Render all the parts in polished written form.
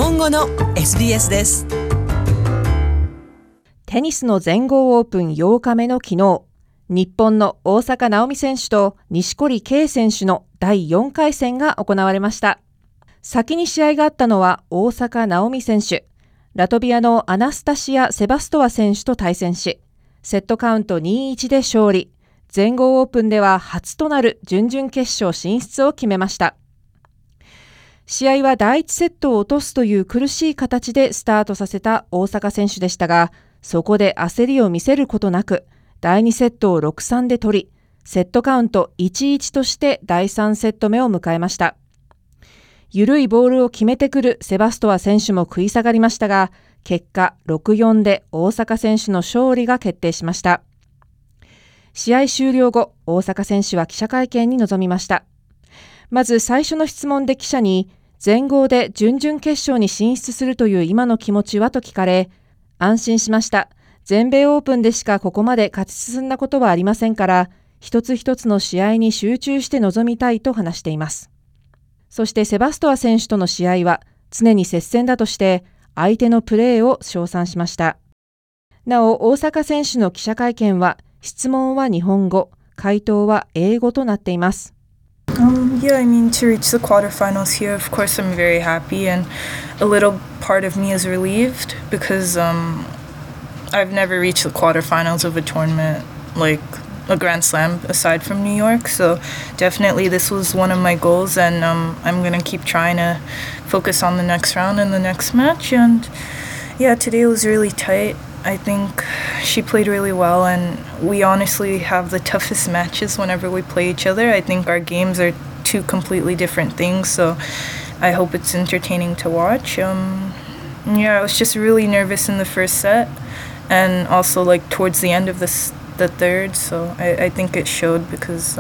本語の SBS です。 テニスの全豪オープン8日目の昨日、日本の大坂なおみ選手と錦織圭選手の第4回戦が行われました。先に試合があったのは大坂なおみ選手、ラトビアのアナスタシア・セバストワ選手と対戦し、セットカウント 2-1 で勝利。全豪オープンでは初となる準々決勝進出を決めました。試合は第1セットを落とすという苦しい形でスタートさせた大坂選手でしたが、そこで焦りを見せることなく、第2セットを 6-3 で取り、セットカウント 1-1 として第3セット目を迎えました。緩いボールを決めてくるセバストワ選手も食い下がりましたが、結果 6-4 で大坂選手の勝利が決定しました。試合終了後、大坂選手は記者会見に臨みました。まず最初の質問で記者に、全豪で準々決勝に進出するという今の気持ちはと聞かれ、安心しました。全米オープンでしかここまで勝ち進んだことはありませんから、一つ一つの試合に集中して臨みたいと話しています。そしてセバストワ選手との試合は常に接戦だとして、相手のプレーを称賛しました。なお、大坂選手の記者会見は、質問は日本語、回答は英語となっています。 Yeah, I mean, to reach the quarterfinals here, of course, I'm very happy, and a little part of me is relieved because I've never reached the quarterfinals of a tournament like a Grand Slam aside from New York, so definitely this was one of my goals, and I'm going to keep trying to focus on the next round and the next match, and yeah, today was really tight. I think she played really well, and we honestly have the toughest matches whenever we play each other. I think our games are two completely different things, so I hope it's entertaining to watch. Yeah, I was just really nervous in the first set, and also like towards the end of the third, so I think it showed because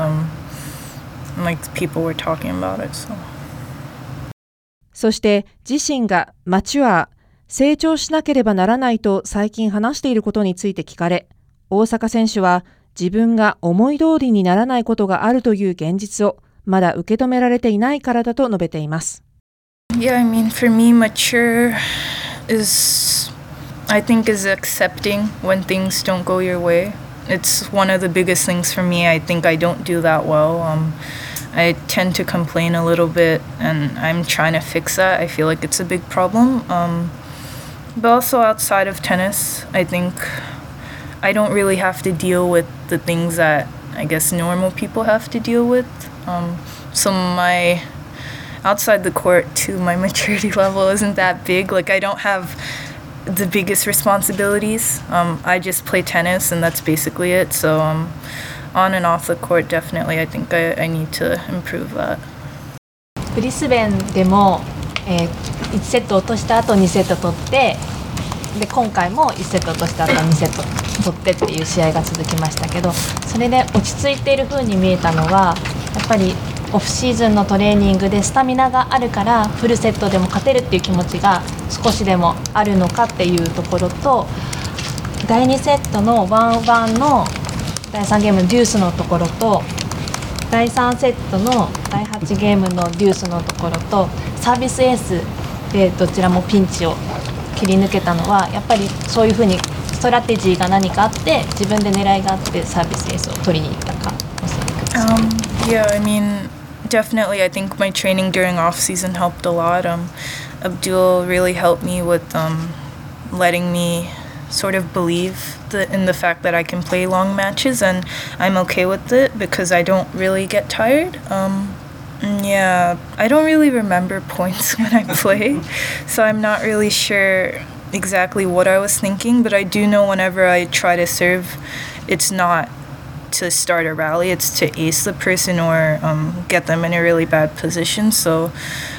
like people were talking about it. So. そして自身がマチュア成長しなければならないと最近話していることについて聞かれ、大坂選手は自分が思い通りにならないことがあるという現実をまだ受け止められていないからだと述べています。 Yeah, I mean, for me, mature I think is accepting when things don't go your way. It's one of the biggest things for me. I think I don't do that well. I tend to complain a little bit, and I'm trying to fix that. I feel like it's a big problem. But also outside of tennis, I think I don't really have to deal with the things that I guess normal people have to deal with. So my outside the court too, my maturity level isn't that big. Like I don't have the biggest responsibilities. I just play tennis, and that's basically it. So on and off the court, definitely, I think I need to improve that. ブリスベンでも、1セット落とした後2セット取ってで今回も1セット落とした後2セット取ってっていう試合が続きましたけど、それで落ち着いている風に見えたのはやっぱりオフシーズンのトレーニングでスタミナがあるからフルセットでも勝てるっていう気持ちが少しでもあるのかっていうところと、第2セットの 1-1 の第3ゲームのデュースのところと第3セットの第8ゲームのデュースのところとサービスエースでどちらもピンチを切り抜けたのはやっぱりそういうふうにストラテジーが何かあって自分で狙いがあってサービスエースを取りに行ったか教えてください。 Yeah, I mean, definitely I think my training during off season helped a lot. Abdul really helped me with letting me sort of believe in the fact that I can play long matches, and I'm okay with it because I don't really get tired. Yeah, I don't really remember points when I play, so I'm not really sure exactly what I was thinking, but I do know whenever I try to serve, it's not to start a rally, it's to ace the person or get them in a really bad position. So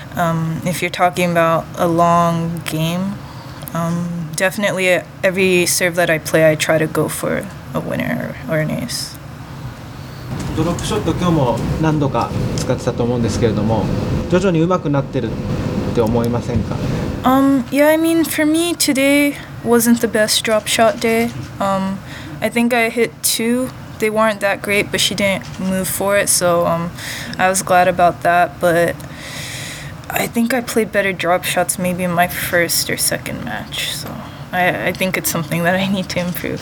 if you're talking about a long game, definitely every serve that I play, I try to go for a winner or an ace. ドロップショット今日も何度か使ってたと思うんですけれども、徐々に上手くなってるって思いませんか？ Yeah, I mean, for me, today wasn't the best drop shot day. I think I hit 2. They weren't that great, but she didn't move for it, so I was glad about that. But I think I played better drop shots maybe in my first or second match. So I think it's something that I need to improve.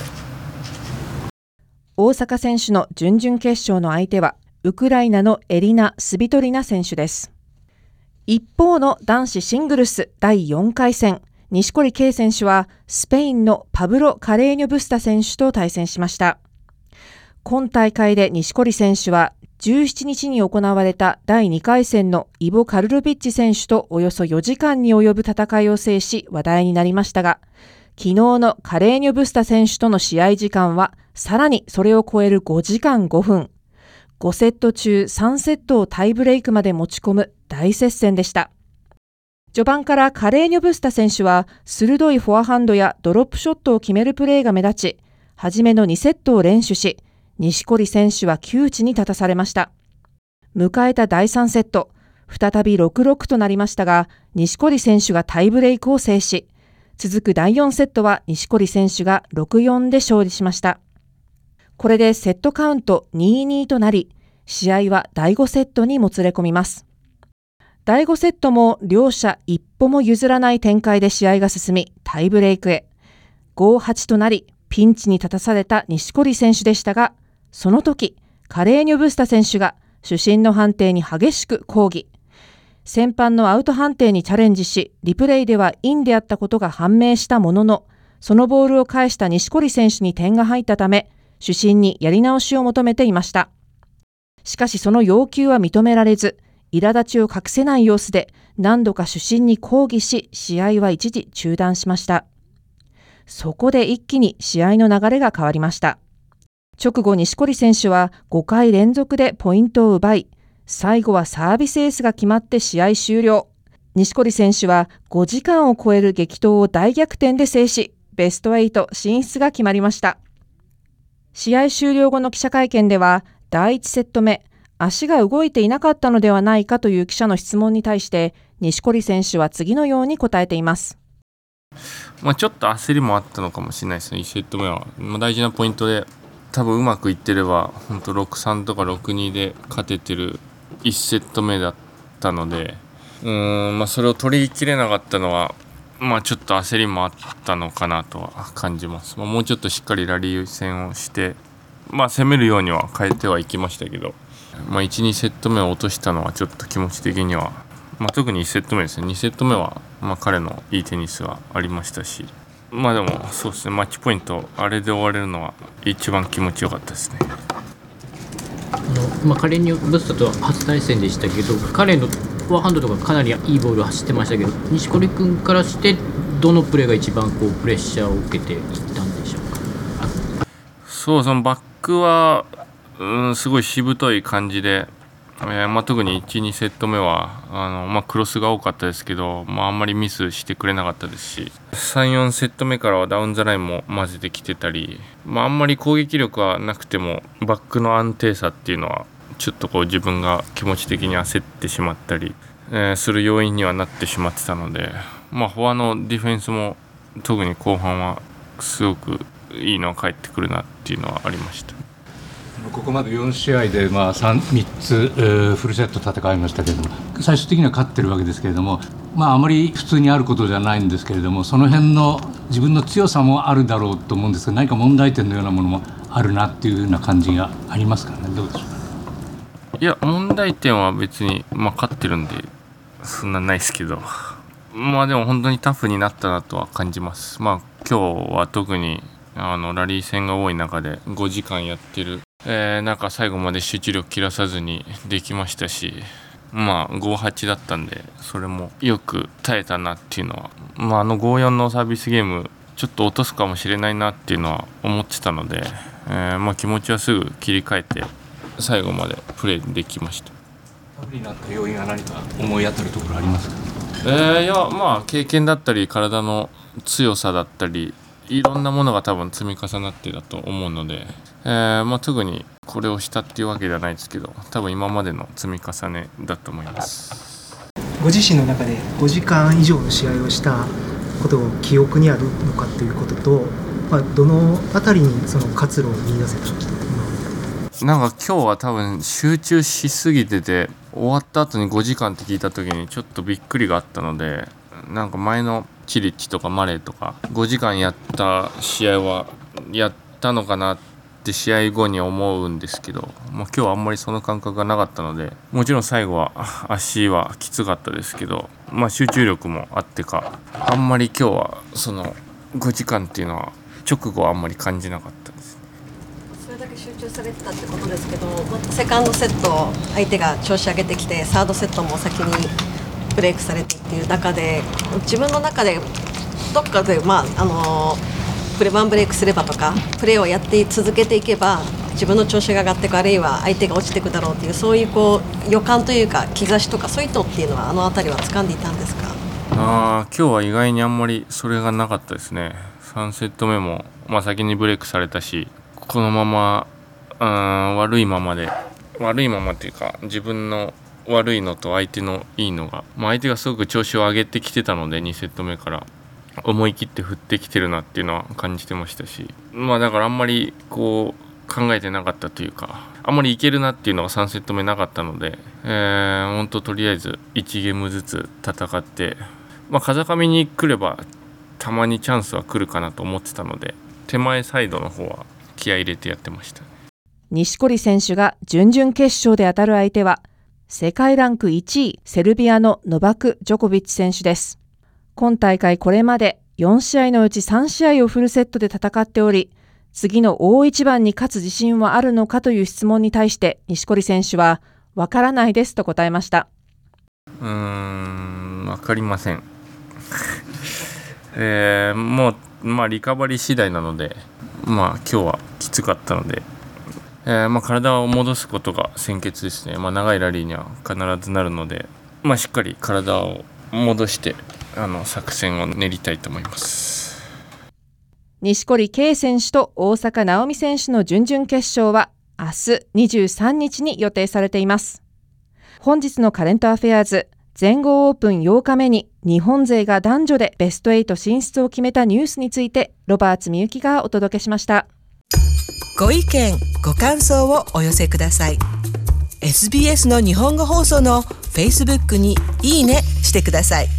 大坂選手の準々決勝の相手はウクライナのエリナ・スビトリナ選手です。一方の男子シングルス第4回戦、錦織圭選手はスペインのパブロ・カレーニョブスタ選手と対戦しました。今大会で錦織選手は17日に行われた第2回戦のイボ・カルロビッチ選手とおよそ4時間に及ぶ戦いを制し話題になりましたが、昨日のカレーニョブスタ選手との試合時間はさらにそれを超える5時間5分。5セット中3セットをタイブレイクまで持ち込む大接戦でした。序盤からカレーニョブスタ選手は鋭いフォアハンドやドロップショットを決めるプレーが目立ち、初めの2セットを連取し、錦織選手は窮地に立たされました。迎えた第3セット、再び 6-6 となりましたが、錦織選手がタイブレイクを制し、続く第4セットは錦織選手が 6-4 で勝利しました。これでセットカウント 2-2 となり、試合は第5セットにもつれ込みます。第5セットも両者一歩も譲らない展開で試合が進み、タイブレイクへ。5-8 となり、ピンチに立たされた錦織選手でしたが、その時、カレーニョブスタ選手が主審の判定に激しく抗議。先般のアウト判定にチャレンジし、リプレイではインであったことが判明したものの、そのボールを返した錦織選手に点が入ったため、主審にやり直しを求めていました。しかしその要求は認められず、苛立ちを隠せない様子で何度か主審に抗議し、試合は一時中断しました。そこで一気に試合の流れが変わりました。直後、錦織選手は5回連続でポイントを奪い、最後はサービスエースが決まって試合終了。錦織選手は5時間を超える激闘を大逆転で制し、ベスト8進出が決まりました。試合終了後の記者会見では、第1セット目、足が動いていなかったのではないかという記者の質問に対して、錦織選手は次のように答えています。 ちょっと焦りもあったのかもしれないですね。1セット目は、大事なポイントで、多分うまくいってれば、本当 6-3 とか 6-2 で勝ててる1セット目だったので、それを取り切れなかったのは、ちょっと焦りもあったのかなとは感じます。もうちょっとしっかりラリー戦をして、攻めるようには変えてはいきましたけど、1、2セット目を落としたのはちょっと気持ち的には、特に1セット目ですね。2セット目は、彼のいいテニスはありましたし、でもそうですね、マッチポイントあれで終われるのは一番気持ちよかったですね。 カレーニョブスタとは初対戦でしたけど、彼のフォアハンドとかかなりいいボールを走ってましたけど、錦織君からしてどのプレーが一番プレッシャーを受けていったんでしょうか。 そのバックは、すごいしぶとい感じで、特に 1,2 セット目はクロスが多かったですけど、あんまりミスしてくれなかったですし、3、4セット目からはダウンザラインも混ぜてきてたり、あんまり攻撃力はなくてもバックの安定さっていうのはちょっと自分が気持ち的に焦ってしまったり、する要因にはなってしまってたので、フォアのディフェンスも特に後半はすごくいいのが返ってくるなっていうのはありました。 ここまで4試合で3つフルセット戦いましたけれども、最終的には勝ってるわけですけれども、あまり普通にあることじゃないんですけれども、その辺の自分の強さもあるだろうと思うんですが、何か問題点のようなものもあるなっていうような感じがありますかね。どうでしょうか。 いや、問題点は別に、勝ってるんでそんなないですけど、でも本当にタフになったなとは感じます。今日は特にラリー戦が多い中で5時間やってる、最後まで集中力切らさずにできましたし、5-8だったんで、それもよく耐えたなっていうのは、5-4のサービスゲームちょっと落とすかもしれないなっていうのは思ってたので、気持ちはすぐ切り替えて最後までプレーできました。 タフになった要因は何か思い当たるところありますか。 経験だったり体の強さだったり、いろんなものが多分積み重なってだと思うので、特にこれをしたっていうわけではないですけど、多分今までの積み重ねだと思います。 ご自身の中で5時間以上の試合をしたことを記憶にあるのかということと、どのあたりにその活路を見出せたのか。 なんか今日は多分集中しすぎてて、終わった後に5時間って聞いた時にちょっとびっくりがあったので、なんか前のチリッチとかマレーとか5時間やった試合はやったのかなって試合後に思うんですけど、今日はあんまりその感覚がなかったので、もちろん最後は足はきつかったですけど、集中力もあってか、あんまり今日はその5時間っていうのは直後はあんまり感じなかったです。 それだけ集中されてたってことですけど、セカンドセット相手が調子上げてきて、サードセットも先にブレイクされてっていう中で、自分の中でどっかでプレワンブレイクすればとか、プレーをやって続けていけば自分の調子が上がっていく、あるいは相手が落ちていくだろうっていう、そういう予感というか兆しとかそういうのっていうのはあたりは掴んでいたんですか？ 今日は意外にあんまりそれがなかったですね。3セット目も、先にブレイクされたし、このまま悪いままっていうか、自分の悪いのと相手のいいのが、相手がすごく調子を上げてきてたので、2セット目から思い切って振ってきてるなっていうのは感じてましたし、だからあんまり考えてなかったというか、あんまりいけるなっていうのが3セット目なかったので、本当とりあえず1ゲームずつ戦って、風上に来ればたまにチャンスは来るかなと思ってたので、手前サイドの方は気合い入れてやってました。 錦織選手が準々決勝で当たる相手は、世界ランク1位セルビアのノバク・ジョコビッチ選手です。今大会これまで4試合のうち3試合をフルセットで戦っており、次の大一番に勝つ自信はあるのかという質問に対して錦織選手は、わからないですと答えました。 わかりません。もうリカバリー次第なので、今日はきつかったので、体を戻すことが先決ですね。長いラリーには必ずなるので、しっかり体を戻して作戦を練りたいと思います。 錦織圭選手と大坂なおみ選手の準々決勝は明日23日に予定されています。本日のカレントアフェアーズ全豪オープン8日目に日本勢が男女でベスト8進出を決めたニュースについて、ロバーツみゆきがお届けしました。 ご意見ご感想をお寄せください。 SBS の日本語放送の Facebook にいいねしてください。